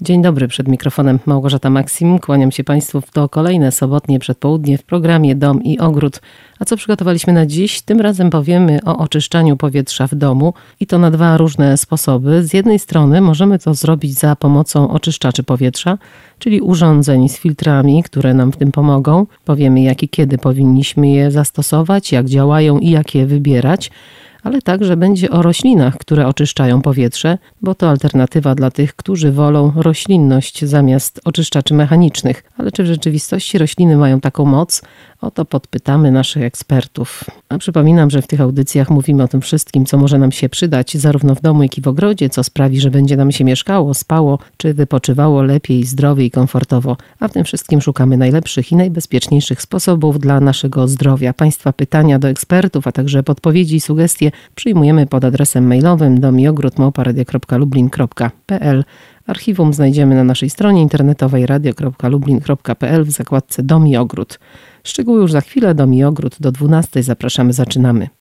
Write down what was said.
Dzień dobry, przed mikrofonem Małgorzata Maksim. Kłaniam się Państwu w to kolejne sobotnie przedpołudnie w programie Dom i Ogród. A co przygotowaliśmy na dziś? Tym razem powiemy o oczyszczaniu powietrza w domu i to na dwa różne sposoby. Z jednej strony możemy to zrobić za pomocą oczyszczaczy powietrza, czyli urządzeń z filtrami, które nam w tym pomogą. Powiemy, jak i kiedy powinniśmy je zastosować, jak działają i jak je wybierać. Ale także będzie o roślinach, które oczyszczają powietrze, bo to alternatywa dla tych, którzy wolą roślinność zamiast oczyszczaczy mechanicznych. Ale czy w rzeczywistości rośliny mają taką moc? O to podpytamy naszych ekspertów. A przypominam, że w tych audycjach mówimy o tym wszystkim, co może nam się przydać zarówno w domu, jak i w ogrodzie, co sprawi, że będzie nam się mieszkało, spało, czy wypoczywało lepiej, zdrowiej i komfortowo. A w tym wszystkim szukamy najlepszych i najbezpieczniejszych sposobów dla naszego zdrowia. Państwa pytania do ekspertów, a także podpowiedzi i sugestie przyjmujemy pod adresem mailowym domiogród@radio.lublin.pl. Archiwum znajdziemy na naszej stronie internetowej radio.lublin.pl w zakładce Dom i Ogród. Szczegóły już za chwilę. Dom i Ogród do 12:00. Zapraszamy, zaczynamy.